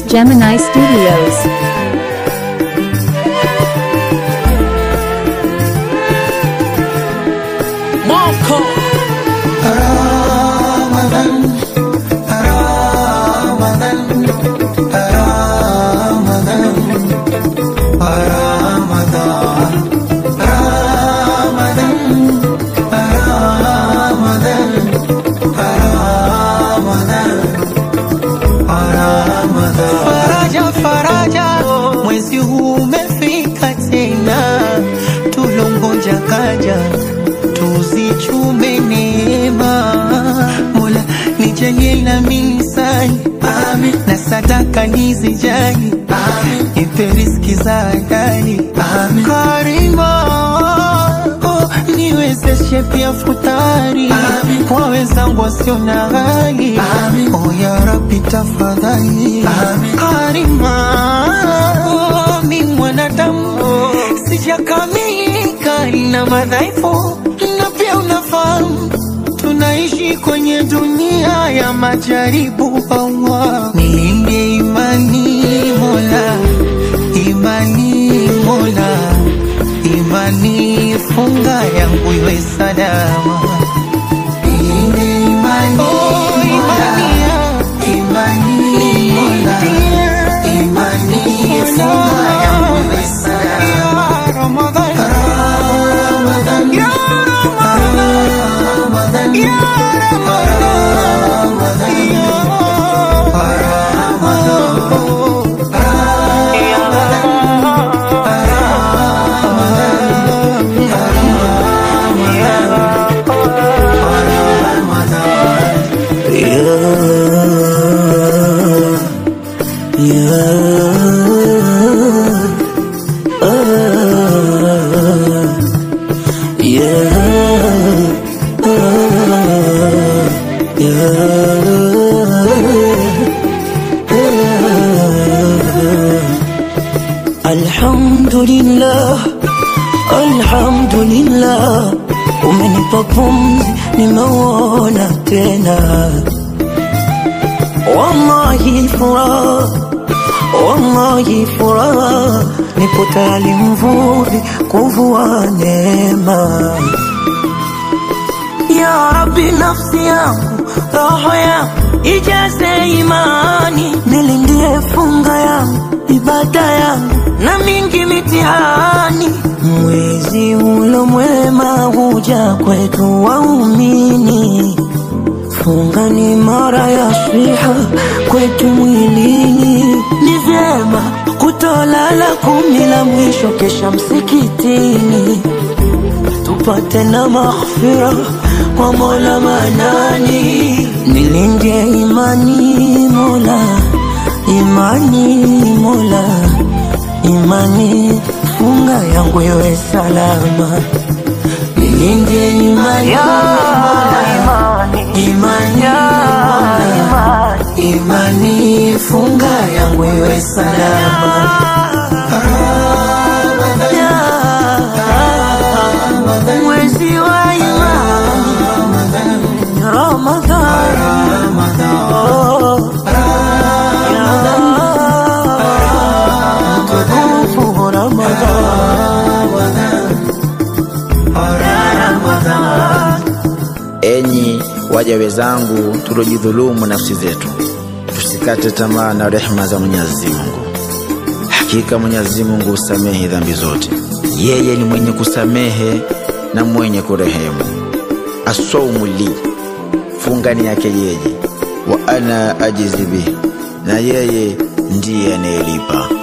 Gemini Studios. Marco Faraja, mwezi huu umefika tena, tulongoja kaja, tuzichume neema. Mola nijalie na misani, amin, na sadaka nizijali, amin, nipe riziki za halali, amin. Karima, oh, niwezeshe pia futari, amin, kwa wenzangu wasio na hali, amin. Oh ya Rabbi tafadhali, amin. Karima, oh, mi mwanadamu, sijakamilika na madhaifu, na pia unafahamu tunaishi kwenye dunia ya majaribu. Allah, nilinde imani Mola, imani Mola, imani funga yangu iwe salama. Nilinde imani Mola, imani Mola, imani funga yangu iwe salama. Ya Ramadhan, Ramadan, ya Ramadan, ya Alhamdulillah, alhamdulillah, umenipa pumzi nimeona tena. Wallahi furaha, wallahi furaha, nipo tayari mvuvi kuvua neema. Ya Rabbi, nafsi yangu, roho yangu ijaze imani, nilindie funga yangu, ibada yangu na mingi mitihani. Mwezi ulo mwema huja kwetu waumini, funga ni mara ya swiha kwetu mwilini. Ni vyema kutolala 10 la mwisho kesha msikitini, tupate na maghfira kwa Mola Manani. Nilinde imani Mola, imani Mola, imani funga yangu iwe salama. Nilinde imani Mola, imani Mola, imani funga yangu iwe salama. Mwezi wa imani Ramadhan, oh, Enyi waja wenzangu, tulojidhulumu nafsi zetu, tusikate tamaa na rehema za Mwenyezi Mungu. Hakika Mwenyezi Mungu husamehe dhambi zote. Yeye ni mwenye kusamehe na mwenye kurehemu. As-sawmu li, funga ni yake yeye, wa ana ajizi bihi, na yeye ndiye anayelipa.